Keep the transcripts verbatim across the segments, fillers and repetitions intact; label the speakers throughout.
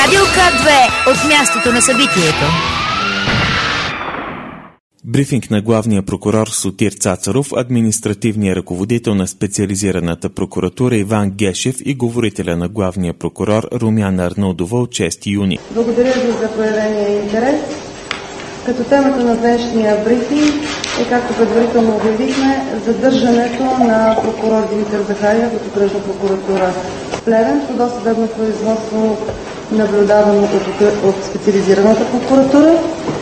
Speaker 1: Радио К две от мястото на събитието.
Speaker 2: Брифинг на главния прокурор Сотир Цацаров, административния ръководител на специализираната прокуратура Иван Гешев и говорителя на главния прокурор Румяна Арнаудова от шести юни.
Speaker 3: Благодаря ви за проявения интерес. Като темата на днешния брифинг е, както предварително обявихме, задържането на прокурор Димитър Захариев от окръжна прокуратура Плевен по досъдебно производство, наблюдавано от, от специализираната прокуратура,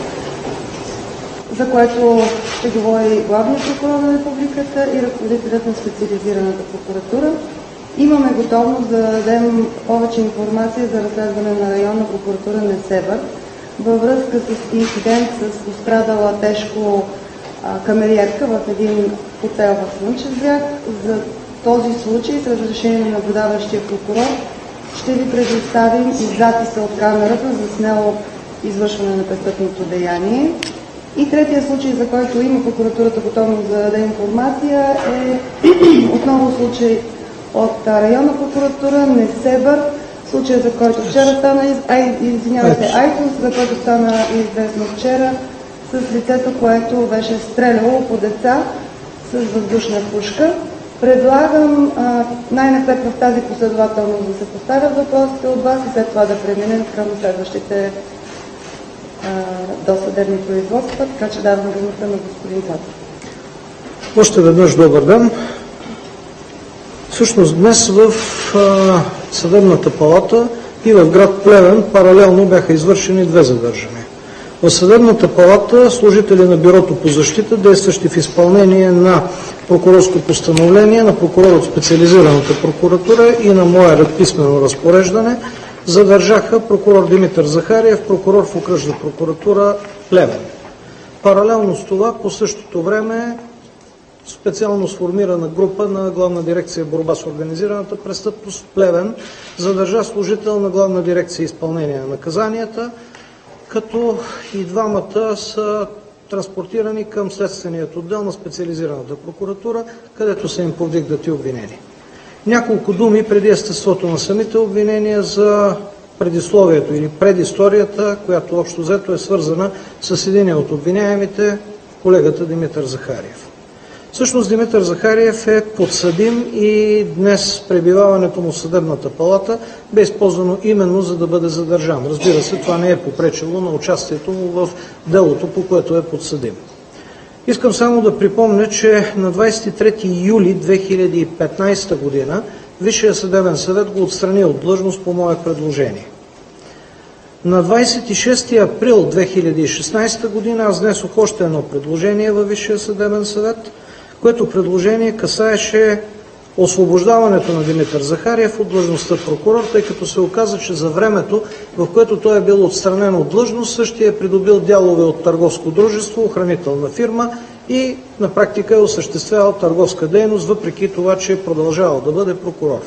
Speaker 3: за което ще говори главният прокурор на републиката и ръководителят на специализираната прокуратура. Имаме готовност да дадем повече информация за разследване на районна прокуратура Несебър във връзка с инцидент с пострадала тежко а, камериерка в един хотел в Слънчев бряг. За този случай с разрешение на наблюдаващия прокурор ще ви предоставим и записа от камерата, заснело извършване на престъпното деяние. И третия случай, за който има прокуратурата готовност да даде информация, е отново случай от районна прокуратура Несебър, случай, за който вчера стана, ай, извинявайте, Айтос, за който стана известно вчера, с лицето, което беше стреляло по деца с въздушна пушка. Предлагам най-напред в тази последователност да се поставят въпросите от вас и след това да преминем към следващите досъдебни производства, така че давам думата на господин Цацаров.
Speaker 4: Още веднъж добър ден. Всъщност днес в а, съдебната палата и в град Плевен паралелно бяха извършени две задържания. В съдебната палата служители на Бюрото по защита, действащи в изпълнение на прокурорско постановление на прокурор от специализираната прокуратура и на мое писмено разпореждане, задържаха прокурор Димитър Захариев, прокурор в окръжна прокуратура Плевен. Паралелно с това, по същото време, специално сформирана група на Главна дирекция борба с организираната престъпност Плевен задържа служител на Главна дирекция изпълнение на наказанията, като и двамата са транспортирани към следственият отдел на специализираната прокуратура, където са им повдигнати обвинения. Няколко думи преди естеството на самите обвинения за предисловието или предисторията, която общо взето е свързана с един от обвиняемите, колегата Димитър Захариев. Всъщност Димитър Захариев е подсъдим и днес пребиваването му в съдебната палата бе използвано именно за да бъде задържан. Разбира се, това не е попречило на участието му в делото, по което е подсъдим. Искам само да припомня, че на двадесет и трети юли две хиляди и петнадесета година Висшия съдебен съвет го отстрани от длъжност по мое предложение. На двадесет и шести април две хиляди и шестнадесета година аз внесох още едно предложение във Висшия съдебен съвет, което предложение касаеше освобождаването на Димитър Захариев от длъжността прокурор, тъй като се оказа, че за времето, в което той е бил отстранен от длъжност, същия е придобил дялове от търговско дружество, охранителна фирма и на практика е осъществявал търговска дейност, въпреки това, че е продължавал да бъде прокурор.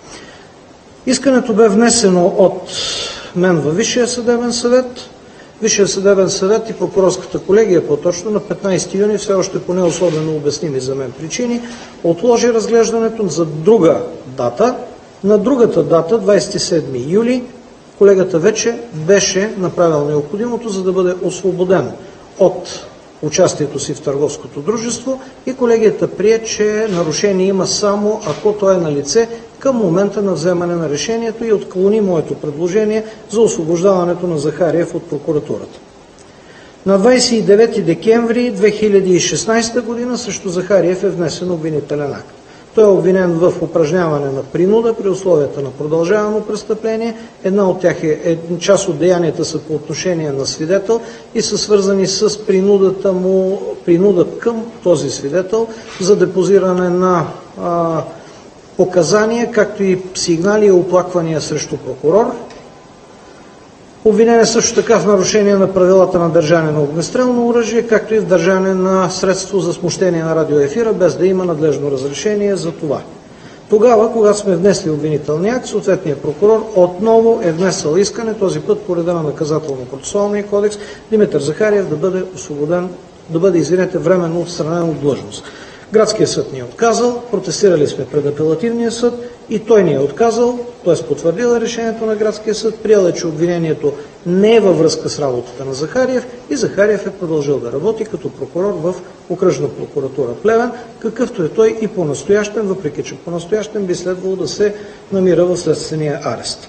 Speaker 4: Искането бе внесено от мен във Висшия съдебен съвет. Висшия съдебен съвет и прокурорската колегия, по-точно на петнадесети юни, все още по не особено обясними за мен причини, отложи разглеждането за друга дата. На другата дата, двадесет и седми юли, колегата вече беше направил необходимото, за да бъде освободен от участието си в търговското дружество и колегията прие, че нарушение има само ако то е на лице към момента на вземане на решението и отклони моето предложение за освобождаването на Захариев от прокуратурата. На двадесет и девети декември две хиляди и шестнадесета година срещу Захариев е внесен обвинителен акт. Той е обвинен в упражняване на принуда при условията на продължавано престъпление. Една от тях е, е част от деянията са по отношение на свидетел и са свързани с принудата му, принуда към този свидетел за депозиране на а, показания, както и сигнали и оплаквания срещу прокурор. Обвинен е също така в нарушение на правилата на държане на огнестрелно оръжие, както и в държане на средство за смущение на радиоефира, без да има надлежно разрешение за това. Тогава, когато сме внесли обвинителния акт, съответният прокурор отново е внесъл искане, този път по реда на наказателно-процесуалния кодекс, Димитър Захариев да бъде освободен, да бъде, извинете, временно отстранен от длъжност. Градският съд ни е отказал, протестирали сме пред апелативния съд и той ни е отказал, т.е. потвърдил решението на градския съд, приел е, че обвинението не е във връзка с работата на Захариев и Захариев е продължил да работи като прокурор в окръжна прокуратура Плевен, какъвто е той и по-настоящен, въпреки че по-настоящен би следвало да се намира в следствения арест.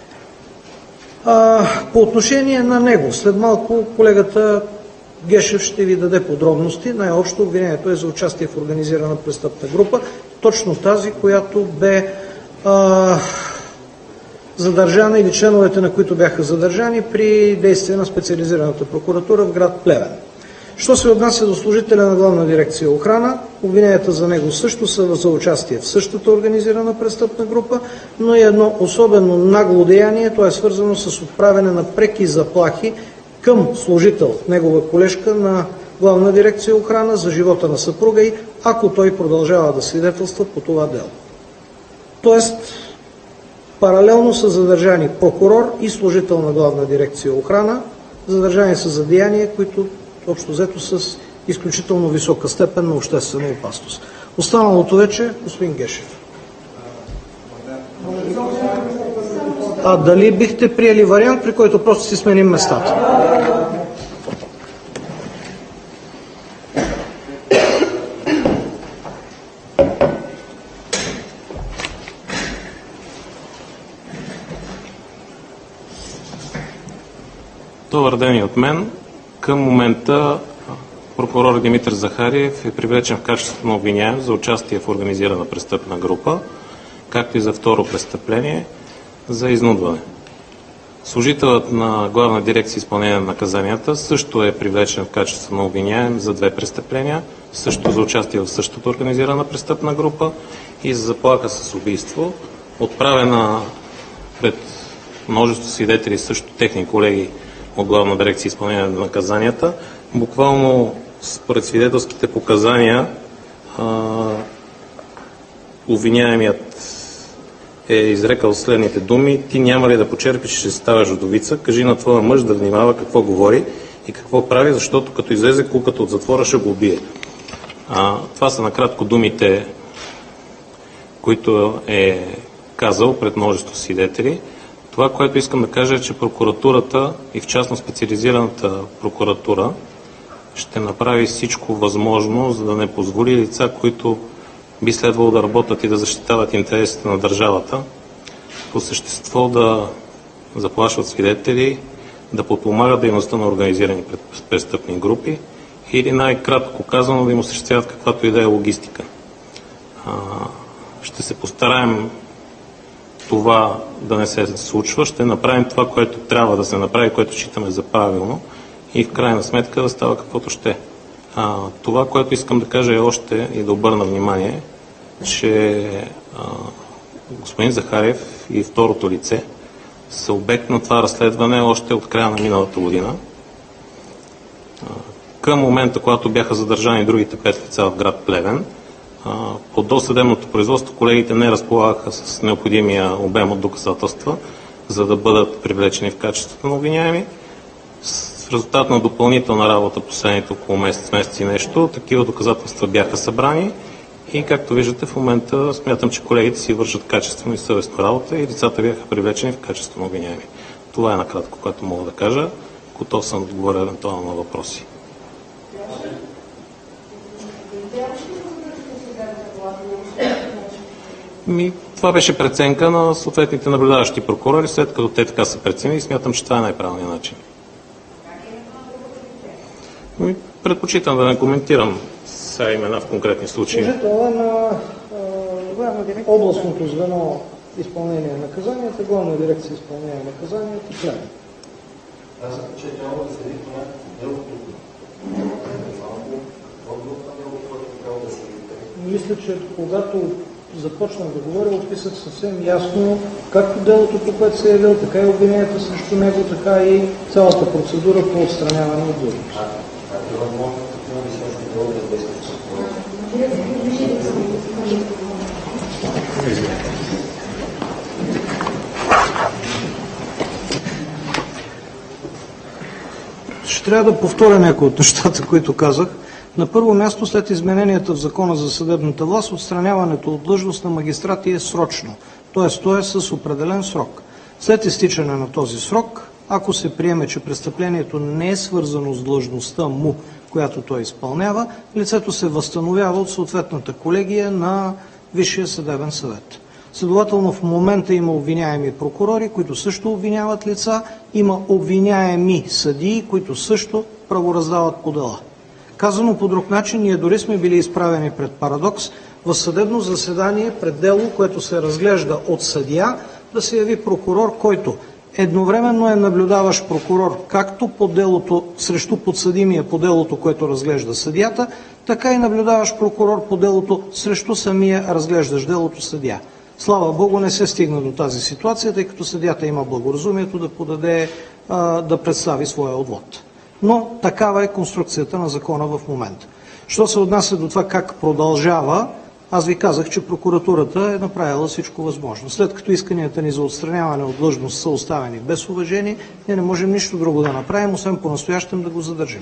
Speaker 4: А, по отношение на него, след малко колегата Гешев ще ви даде подробности. Най-общо обвинението е за участие в организирана престъпна група, точно тази, която бе а, задържана или членовете на които бяха задържани при действие на специализираната прокуратура в град Плевен. Що се отнася до служителя на Главна дирекция охрана, обвиненията за него също са за участие в същата организирана престъпна група, но и едно особено нагло деяние, то е свързано с отправяне на преки заплахи към служител, негова колежка на Главна дирекция охрана за живота на съпруга й, ако той продължава да свидетелства по това дело. Тоест, паралелно са задържани прокурор и служител на Главна дирекция охрана, задържани са за деяния, които общо взето с изключително висока степен на обществена опасност. Останалото вече, господин Гешев. А дали бихте приели вариант, при който просто си сменим местата?
Speaker 5: Добър ден и от мен. Към момента прокурор Димитър Захариев е привлечен в качеството на обвиняем за участие в организирана престъпна група, както и за второ престъпление за изнудване. Служителът на Главна дирекция изпълнение на наказанията също е привлечен в качеството на обвиняем за две престъпления, също за участие в същата организирана престъпна група и за заплаха с убийство, отправена пред множество свидетели, също техни колеги от Главна дирекция изпълнение на наказанията. Буквално според свидетелските показания обвиняемият е изрекал следните думи: ти няма ли да почерпиш, ще ставаш вдовица, кажи на твоя мъж да внимава какво говори и какво прави, защото като излезе куката от затвора ще го убие. А, това са накратко думите, които е казал пред множество свидетели. Това, което искам да кажа е, че прокуратурата и в частност специализираната прокуратура ще направи всичко възможно, за да не позволи лица, които би следвало да работят и да защитават интересите на държавата, по същество да заплашват свидетели, да подпомагат дейността на организирани престъпни групи или най-кратко казано да им осъществяват каквато и да е логистика. Ще се постараем това да не се случва, ще направим това, което трябва да се направи, което считаме за правилно и в крайна сметка да става каквото ще. А, това, което искам да кажа е още и да обърна внимание, че а, господин Захариев и второто лице са обект на това разследване още от края на миналата година. А, към момента, когато бяха задържани другите пет лица в град Плевен, а, по досъдебното производство колегите не разполагаха с необходимия обем от доказателства, за да бъдат привлечени в качеството на обвиняеми. В резултат на допълнителна работа последните около месец, месец и нещо, такива доказателства бяха събрани и както виждате в момента смятам, че колегите си вършат качествено и съвестно работа и лицата бяха привлечени в качество на обвиняеми. Това е накратко, което мога да кажа. Готов съм да отговоря евентуално на въпроси. Ми, това беше преценка на съответните наблюдаващи прокурори, след като те така са преценили и смятам, че това е най-правилният начин. Ми, предпочитам да не коментирам сега имена в конкретни случаи.
Speaker 4: Служител на а, областното звено изпълнение на наказанията, Главна дирекция изпълнение на наказанията, Плевен.
Speaker 6: Аз съм че няма да следи това делото.
Speaker 4: Мисля, че когато започнах да говоря, описах съвсем ясно както делото, по което се е явил, така и обвиненията срещу него, така и цялата процедура по отстраняване от длъжност. Ще трябва да повторя някои от нещата, които казах. На първо място, след измененията в Закона за съдебната власт, отстраняването от длъжност на магистрати е срочно, т.е. то е с определен срок. След изтичане на този срок, ако се приеме, че престъплението не е свързано с длъжността му, която той изпълнява, лицето се възстановява от съответната колегия на Висшия съдебен съвет. Следователно, в момента има обвиняеми прокурори, които също обвиняват лица, има обвиняеми съдии, които също правораздават по дела. Казано по друг начин, ние дори сме били изправени пред парадокс в съдебно заседание пред дело, което се разглежда от съдия, да се яви прокурор, който едновременно е наблюдаващ прокурор както по делото срещу подсъдимия по делото, което разглежда съдията, така и наблюдаващ прокурор по делото срещу самия разглеждащ делото съдия. Слава Богу, не се стигна до тази ситуация, тъй като съдията има благоразумието да подаде, да представи своя отвод. Но такава е конструкцията на закона в момента. Що се отнася до това как продължава, аз ви казах, че прокуратурата е направила всичко възможно. След като исканията ни за отстраняване от длъжност са оставени без уважение, ние не можем нищо друго да направим, освен по-настоящем да го задържим.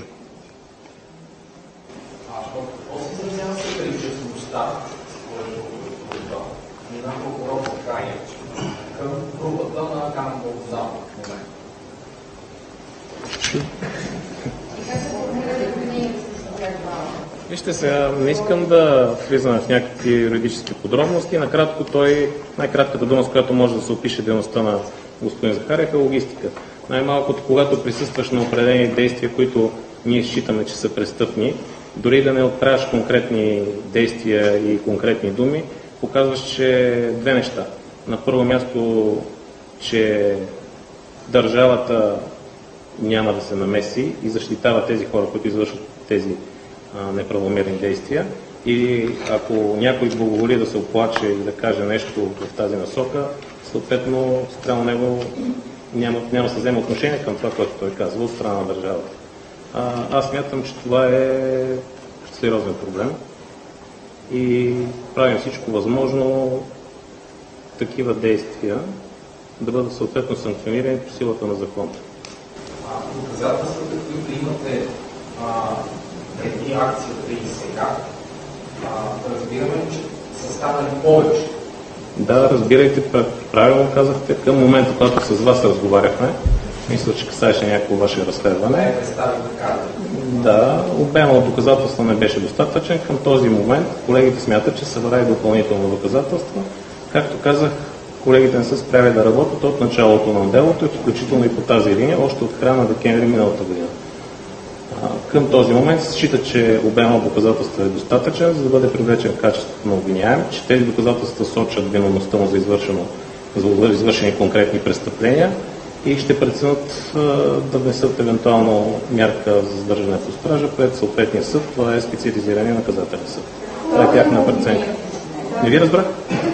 Speaker 5: Вижте сега, не искам да влизам в някакви юридически подробности. Накратко той, най-кратката дума, с която може да се опише дейността на господин Захариев, е логистика. Най-малкото, когато присъстваш на определени действия, които ние считаме, че са престъпни, дори да не отправяш конкретни действия и конкретни думи, показваш, че две неща. На първо място, че държавата няма да се намеси и защитава тези хора, които извършват тези а, неправомерни действия. И ако някой благоволи да се оплаче и да каже нещо в тази насока, съответно спрямо него няма, няма да се вземе отношение към това, което той казва от страна на държавата. А, аз смятам, че това е сериозен проблем и правим всичко възможно такива действия да бъдат съответно санкционирани по силата на закона.
Speaker 6: Доказателствата, които имате а, преди акцията и сега, а, разбираме, че са станали повече.
Speaker 5: Да, разбирайте, правилно казахте, към момента, когато с вас разговаряхме, мисля, че касаеше някакво ваше разследване. Да, обема от доказателства не беше достатъчен. Към този момент колегите смятат, че събрали допълнително доказателства. Както казах, колегите не са спряли да работят от началото на делото, включително и по тази линия, още от края на декември миналата година. Към този момент се счита, че обема от доказателства е достатъчен, за да бъде привлечен качеството на обвиняем, че тези доказателства сочат виновността му за, извършено, за извършени конкретни престъпления и ще преценят да внесат евентуално мярка за задържане под стража пред съответния съд. Това е специализирания наказателен съд. Това е тяхна преценка. Не ви разбрах?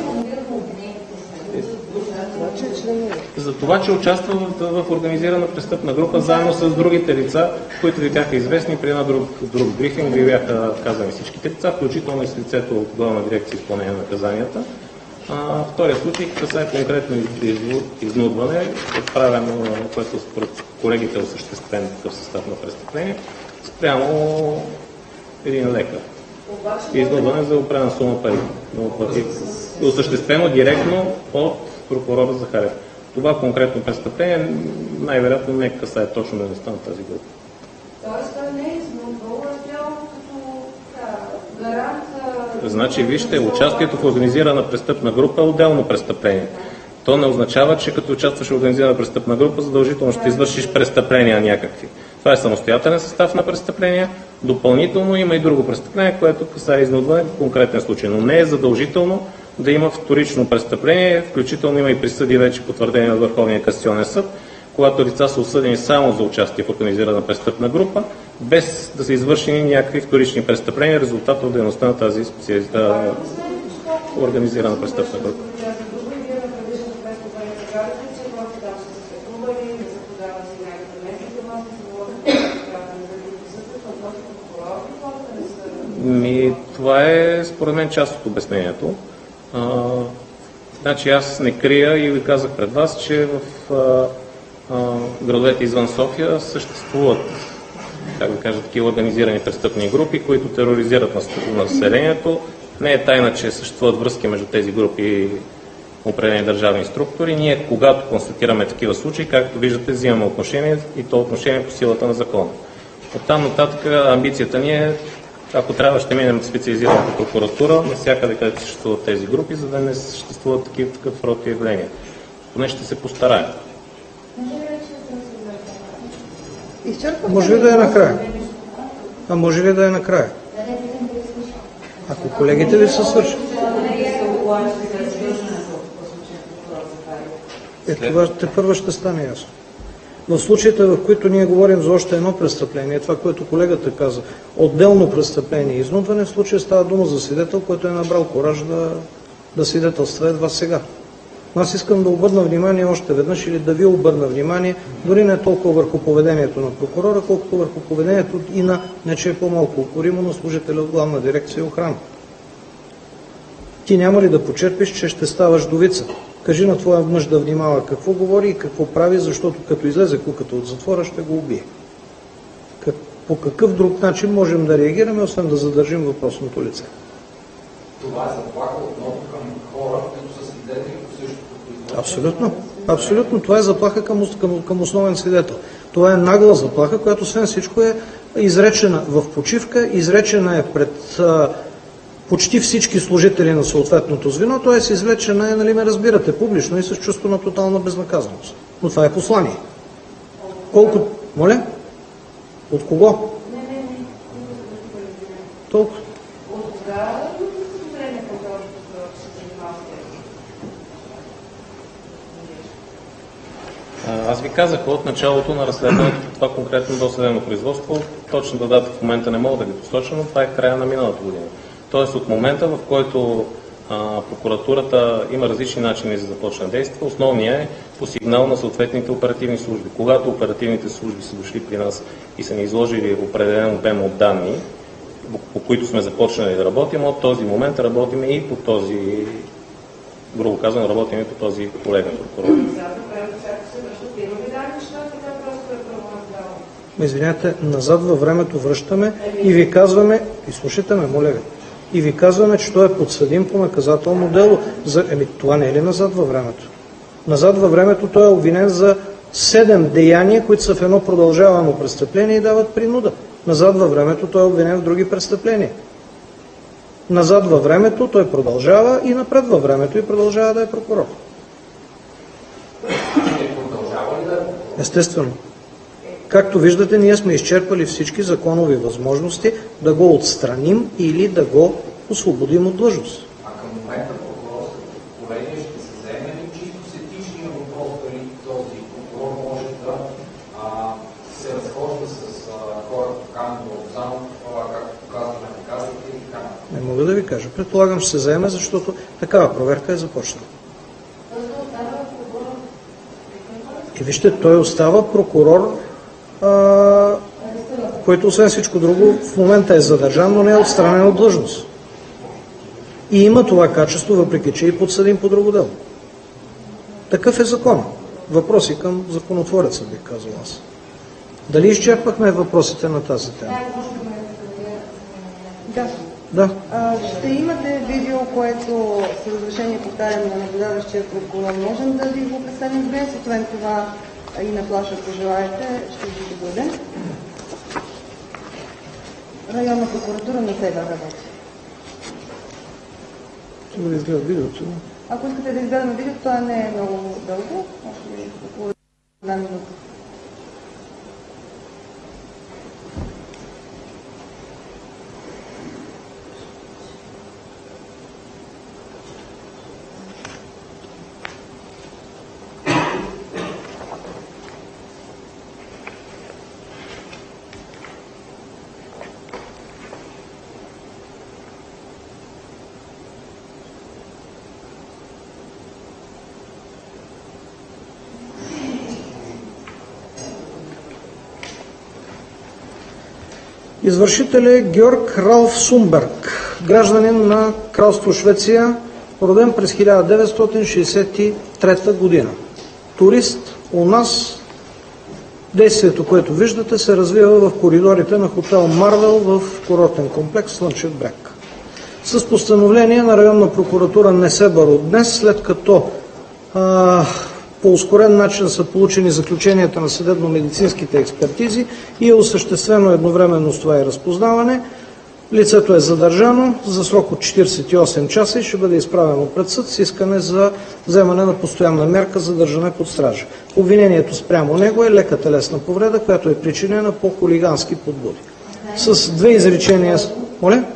Speaker 5: За това, че участва в, в организирана престъпна група, заедно с другите лица, които ви бяха известни при един друг, друг брифинг, ви бяха казани всичките лица, включително и с лицето от Главна дирекция изпълнение на наказанията. А, втория случай касае конкретно изнудване, отправено, което според колегите е осъществен такъв състав на престъпление, спрямо един лекар. Изнудване за определена сума пари. Осъществено директно от прокурора Захариев. Това конкретно престъпление най-вероятно не касае точно дейността на тази група.
Speaker 3: Тоест, той не е изнудвал, а тяло като гарант.
Speaker 5: Значи, вижте, участието в организирана престъпна група е отделно престъпление. То не означава, че като участваш в организирана престъпна група, задължително ще извършиш престъпления някакви. Това е самостоятелен състав на престъпления. Допълнително има и друго престъпление, което касае изнудване в конкретен случай, но не е задължително да има вторично престъпление, включително има и присъди вече потвърдени от Върховния касационен съд, когато лица са осъдени само за участие в организирана престъпна група, без да са извършени някакви вторични престъпления, резултат от дейността на тази специализирана организирана престъпна група. Ми, това е според мен част от обяснението. А, значи аз не крия и ви казах пред вас, че в а, а, градовете извън София съществуват как да кажа, такива организирани престъпни групи, които тероризират населението. Не е тайна, че съществуват връзки между тези групи и определени държавни структури. Ние, когато констатираме такива случаи, както виждате, взимаме отношение и то отношение по силата на закона. Оттам нататък амбицията ни е, ако трябва, ще минем специализираната прокуратура навсякъде, където съществуват тези групи, за да не съществуват такива такъв род явления. Поне ще се постараем.
Speaker 4: Може ли да е накрая? А може ли да е накрая? Ако колегите ви са свършили. Е, това те първо ще стане ясно. В случаите, в които ние говорим за още едно престъпление, това, което колегата каза, отделно престъпление и изнудване, в случая става дума за свидетел, който е набрал кораж да, да свидетелства едва сега. Аз искам да обърна внимание още веднъж или да ви обърна внимание, дори не толкова върху поведението на прокурора, колкото върху поведението и на, не че е по-малко упоримо, на служителя от Главна дирекция охрана. Ти няма ли да почерпиш, че ще ставаш вдовица? Кажи на твоя мъж да внимава какво говори и какво прави, защото като излезе куката от затвора, ще го убие. Как, по какъв друг начин можем да реагираме, освен да задържим въпросното лице?
Speaker 6: Това е заплаха отново към хора, които са свидетели по същото производство.
Speaker 4: Абсолютно. Абсолютно. Това е заплаха към, към, към основен свидетел. Това е нагла заплаха, която освен всичко е изречена в почивка, изречена е пред а, почти всички служители на съответното звено, т.е. извлечена е, нали ме разбирате, публично и с чувство на тотална безнаказаност. Но това е послание. Колко... Моля? От кого?
Speaker 7: Не, не, не.
Speaker 4: Толкова.
Speaker 7: От кога време, когато се занимава с
Speaker 5: Аз ви казах от началото на разследването, това конкретно досъдебно производство, точната дата в момента не мога да ги посоча, но това е в края на миналата година. Тоест от момента, в който а, прокуратурата има различни начини за започне действие, основният е по сигнал на съответните оперативни служби. Когато оперативните служби са дошли при нас и са ни изложили определен обем от данни, по които сме започнали да работим, от този момент работим и по този, грубо казано, работим и по този колега прокурор.
Speaker 4: Извинявайте, назад във времето връщаме и ви казваме, и слушайте ме, моля ви, и ви казваме, че той е подсъдим по наказателно дело. За... Еми, това не е ли назад във времето? Назад във времето той е обвинен за седем деяния, които са в едно продължавано престъпление и дават принуда. Назад във времето той е обвинен в други престъпления. Назад във времето той продължава и напред във времето и продължава да е прокурор. Естествено. Както виждате, ние сме изчерпали всички законови възможности да го отстраним или да го освободим от длъжност.
Speaker 6: А към момента прокурорската колегия ще се вземе ли чисто с етичния въпрос, дали този прокурор може да а, се разхожда с а, хора поканени от само това, както казваме, наказвате и така.
Speaker 4: Не мога да ви кажа. Предполагам, ще се вземе, защото такава проверка е започнала. И вижте, той остава прокурор, а, който освен всичко друго в момента е задържан, но не е отстранен от длъжност. И има това качество, въпреки че е подсъдим по друго дело. Такъв е закон. Въпроси към законотвореца, бих казал аз. Дали изчерпахме въпросите на тази тема?
Speaker 3: Да.
Speaker 4: Да.
Speaker 3: А, ще имате видео, което с разрешение, повтарям, на наблюдаващия прокурор. Можем да ви го представим днес, освен това и на флаша, ако желаете, ще ви го дадем. Районна прокуратура на Север работи.
Speaker 4: Ще да изгледа видеото.
Speaker 3: Ако искате да изгледаме видеото, това не е много дълго. Може би около една минута.
Speaker 4: Извършител е Георг Ралф Сумберг, гражданин на Кралство Швеция, роден през хиляда деветстотин шейсет и трета година. Турист у нас Действието, което виждате, се развива в коридорите на хотел Марвел в курортен комплекс Слънчев бряг. С постановление на районна прокуратура Несебър от днес, след като а, по ускорен начин са получени заключенията на съдебно-медицинските експертизи и е осъществено едновременно с това и разпознаване, лицето е задържано за срок от четиридесет и осем часа и ще бъде изправено пред съд с искане за вземане на постоянна мярка за държане под стража. Обвинението спрямо него е лека телесна повреда, която е причинена по хулигански подбуди. С две изречения... Моля?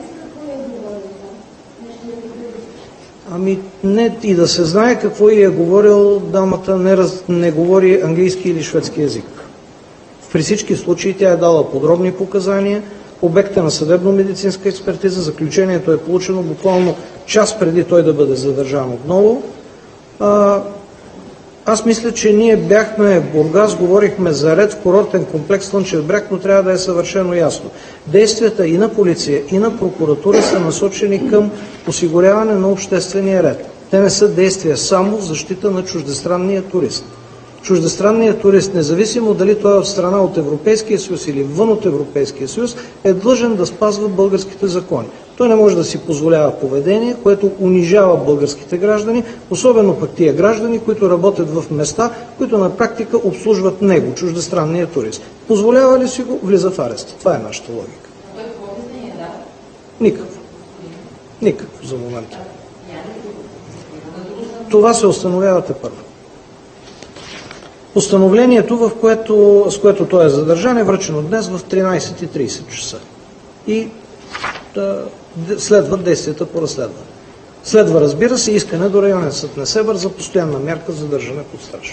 Speaker 4: Ами не и да се знае какво и е говорил, дамата не, раз, не говори английски или шведски език. При всички случаи тя е дала подробни показания, обект е на съдебно-медицинска експертиза, заключението е получено буквално час преди той да бъде задържан отново. А, аз мисля, че ние бяхме в Бургас, говорихме за ред в курортен комплекс Слънчев бряг, но трябва да е съвършено ясно. Действията и на полиция, и на прокуратура са насочени към осигуряване на обществения ред. Те не са действия само в защита на чуждестранния турист. Чуждестранният турист, независимо дали той е от страна от Европейския съюз или вън от Европейския съюз, е длъжен да спазва българските закони. Той не може да си позволява поведение, което унижава българските граждани, особено пък тия граждани, които работят в места, които на практика обслужват него, чуждестранния турист. Позволява ли си го, влиза в арест. Това е нашата логика. Никакво. Никакво за момента. Това се установявате първо. Постановлението, в което, с което той е задържан, е връчено днес в тринадесет и тридесет часа. И да, следват действията по разследване. Следва, разбира се, искане до районен съд Несебър за постоянна мярка за държане под стража.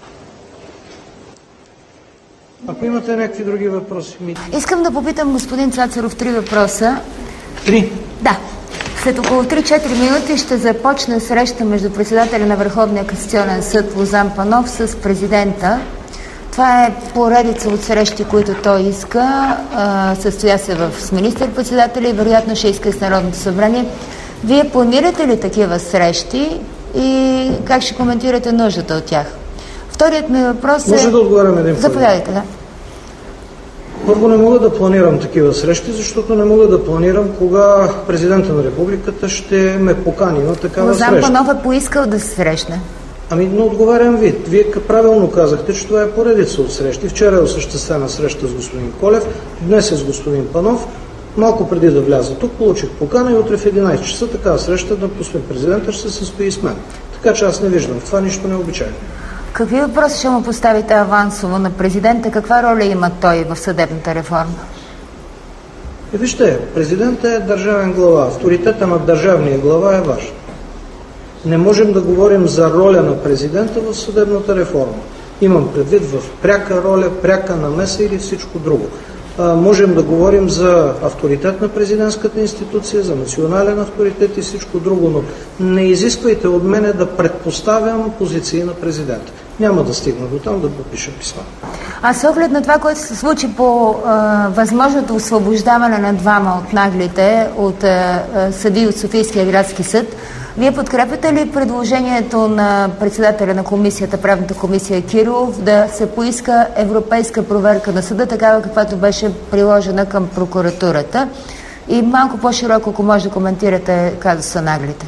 Speaker 4: Ако имате някакви други въпроси, ми...
Speaker 1: Искам да попитам господин Цацаров три въпроса.
Speaker 4: Три?
Speaker 1: Да. След около три-четири минути ще започне среща между председателя на Върховния касационен съд Лозан Панов с президента. Това е поредица от срещи, които той иска. Състоя се в с министър-председателя и вероятно ще иска и с Народното събрание. Вие планирате ли такива срещи и как ще коментирате нуждата от тях? Вторият ми въпрос е...
Speaker 4: Може да отговарям един път.
Speaker 1: Заповядайте, да.
Speaker 4: Първо, не мога да планирам такива срещи, защото не мога да планирам кога президента на републиката ще ме покани на такава
Speaker 1: Лозан
Speaker 4: среща.
Speaker 1: Панов е поискал да се срещне.
Speaker 4: Ами, но отговарям ви. Вие правилно казахте, че това е поредица от срещи. Вчера е осъществена среща с господин Колев, днес е с господин Панов. Малко преди да вляза тук, получих покана и утре в единадесет часа такава среща на господин президента ще се състои с мен. Така че аз не виждам в това нищо необичайно.
Speaker 1: Какви въпроси ще му поставите авансово на президента? Каква роля има той в съдебната реформа?
Speaker 4: И вижте, президентът е държавен глава. Авторитета на държавния глава е важен. Не можем да говорим за роля на президента в съдебната реформа. Имам предвид в пряка роля, пряка намеса или всичко друго. А, можем да говорим за авторитет на президентската институция, за национален авторитет и всичко друго, но не изисквайте от мене да предпоставям позиции на президента. Няма да стигна до там да подпиша писма. А
Speaker 1: с оглед на това, което се случи по а, възможното освобождаване на двама от наглите от а, съдии от Софийския градски съд, вие подкрепяте ли предложението на председателя на комисията, правната комисия Кирилов, да се поиска европейска проверка на съда, такава каквато беше приложена към прокуратурата? И малко по-широко, ако може да коментирате казуса наглите.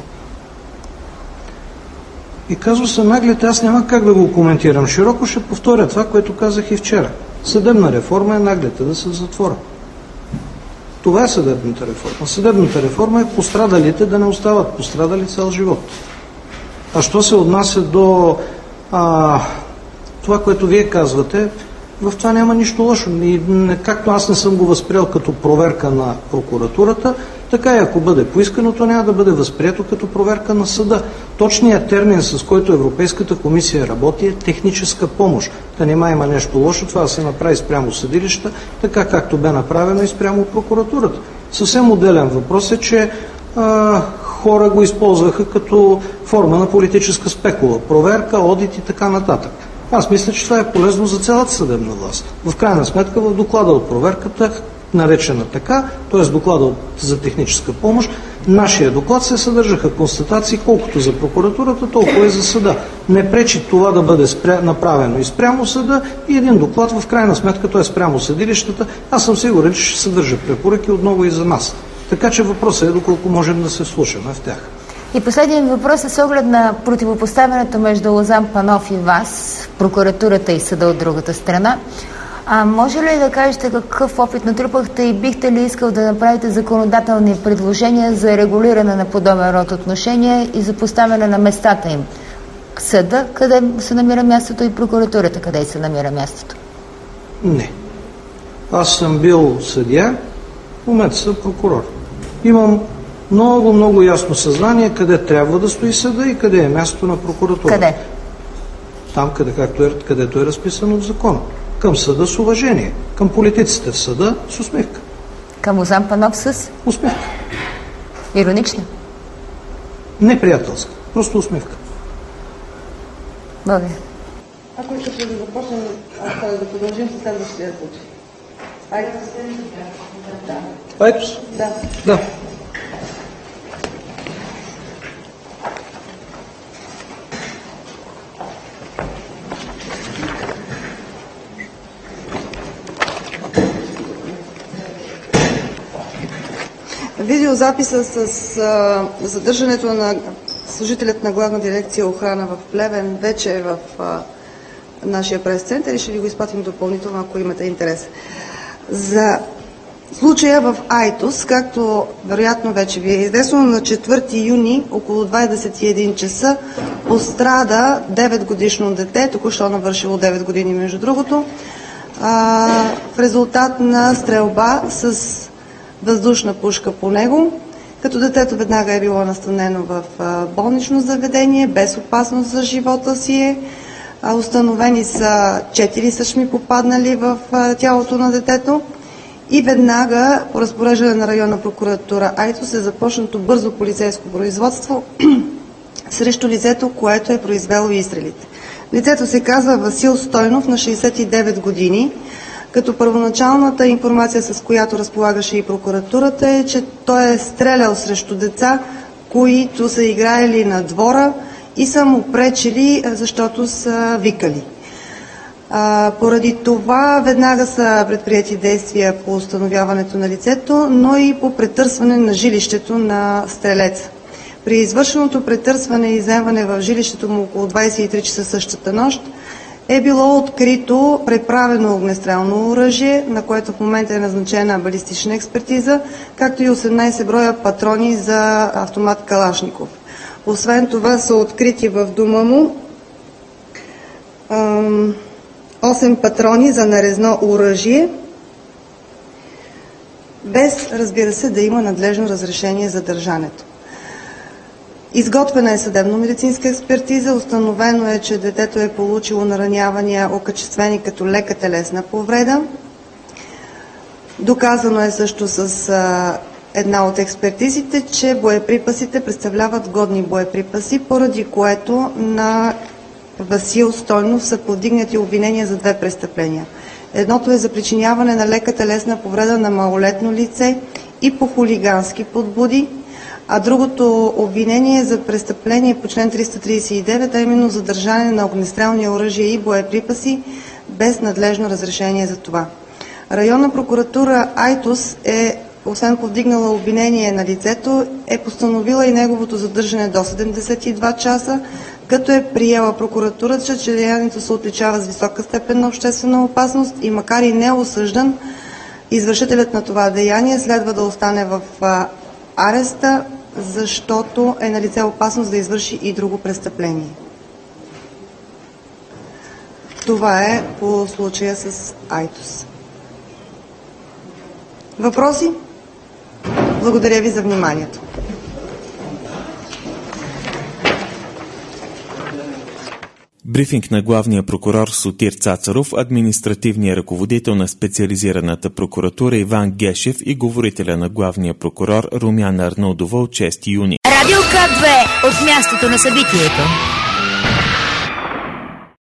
Speaker 4: И казуса наглите, аз няма как да го коментирам. Широко ще повторя това, което казах и вчера. Съдебна реформа е наглите да са в затвора. Това е съдебната реформа. Съдебната реформа е пострадалите да не остават пострадали цял живот. А що се отнася до а, това, което вие казвате, в това няма нищо лошо. И, както аз не съм го възприел като проверка на прокуратурата, така и ако бъде поискано, то няма да бъде възприето като проверка на съда. Точният термин, с който Европейската комисия работи, е техническа помощ. Та нема има нещо лошо, това се направи спрямо съдилища, така както бе направено и спрямо прокуратурата. Съвсем отделен въпрос е, че а, хора го използваха като форма на политическа спекула. Проверка, одит и така нататък. Аз мисля, че това е полезно за цялата съдебна власт. В крайна сметка, в доклада от проверката наречена така, т.е. доклада за техническа помощ. Нашия доклад се съдържаха констатации колкото за прокуратурата, толкова и за съда. Не пречи това да бъде спря... направено и спрямо съда и един доклад в крайна сметка, той е спрямо съдилищата. Аз съм сигурен, че ще съдържа препоръки отново и за нас. Така че въпросът е доколко можем да се слушаме в тях.
Speaker 1: И последният въпрос е с оглед на противопоставянето между Лозан Панов и вас, прокуратурата и съда от другата страна. А може ли да кажете какъв опит натрупахте и бихте ли искал да направите законодателни предложения за регулиране на подобен род отношения и за поставяне на местата им? Съда, къде се намира мястото, и прокуратурата, къде се намира мястото?
Speaker 4: Не. Аз съм бил съдия, в момента съм прокурор. Имам много, много ясно съзнание къде трябва да стои съда и къде е мястото на прокуратурата.
Speaker 1: Къде?
Speaker 4: Там, къде, както е, където е разписано в закона. Към съда с уважение. Към политиците в съда с усмивка.
Speaker 1: Към Лозан Панов с?
Speaker 4: Усмивка.
Speaker 1: Иронична?
Speaker 4: Неприятелска. Просто усмивка.
Speaker 1: Благодаря.
Speaker 3: Ако искате да започнем, ако да продължим с следващия случай. Айде.
Speaker 4: Да. Айде.
Speaker 3: Да.
Speaker 4: Да.
Speaker 3: Видеозаписа с а, задържането на служителят на Главна дирекция охрана в Плевен вече е в а, нашия прес-център и ще ви го изпратим допълнително, ако имате интерес. За случая в Айтос, както вероятно вече ви е известно, на четвърти юни около двадесет и един часа пострада девет годишно дете, току-що навършило девет години между другото, а, в резултат на стрелба с въздушна пушка по него, като детето веднага е било настанено в болнично заведение, без опасност за живота си. Установени са четири съшми попаднали в тялото на детето и веднага по разпореждане на районна прокуратура Айтос е започнато бързо полицейско производство срещу лицето, което е произвело изстрелите. Лицето се казва Васил Стойнов, на шейсет и девет години, като първоначалната информация, с която разполагаше и прокуратурата, е, че той е стрелял срещу деца, които са играели на двора и са му пречили, защото са викали. А, поради това веднага са предприяти действия по установяването на лицето, но и по претърсване на жилището на стрелеца. При извършеното претърсване и изземване в жилището му около двадесет и три часа същата нощ е било открито преправено огнестрелно оръжие, на което в момента е назначена балистична експертиза, както и осемнадесет броя патрони за автомат Калашников. Освен това са открити в дома му осем патрони за нарезно оръжие, без, разбира се, да има надлежно разрешение за държането. Изготвена е съдебно-медицинска експертиза, установено е, че детето е получило наранявания, окачествени като лека телесна повреда. Доказано е също с а, една от експертизите, че боеприпасите представляват годни боеприпаси, поради което на Васил Стойнов са повдигнати обвинения за две престъпления. Едното е за причиняване на лека телесна повреда на малолетно лице и по хулигански подбуди, а другото обвинение е за престъпление по член триста тридесет и девет, а именно за държане на огнестрелни оръжия и боеприпаси без надлежно разрешение за това. Районна прокуратура Айтос е, освен повдигнала обвинение на лицето, е постановила и неговото задържане до седемдесет и два часа, като е приела прокуратурата, че деянието се отличава с висока степен на обществена опасност и макар и не е осъждан, извършителят на това деяние следва да остане в ареста, защото е налице опасност да извърши и друго престъпление. Това е по случая с Айтос. Въпроси? Благодаря ви за вниманието.
Speaker 2: Брифинг на главния прокурор Сотир Цацаров, административния ръководител на специализираната прокуратура Иван Гешев и говорителя на главния прокурор Румяна Арнаудова от шести юни.
Speaker 1: Радио К две от мястото на събитието.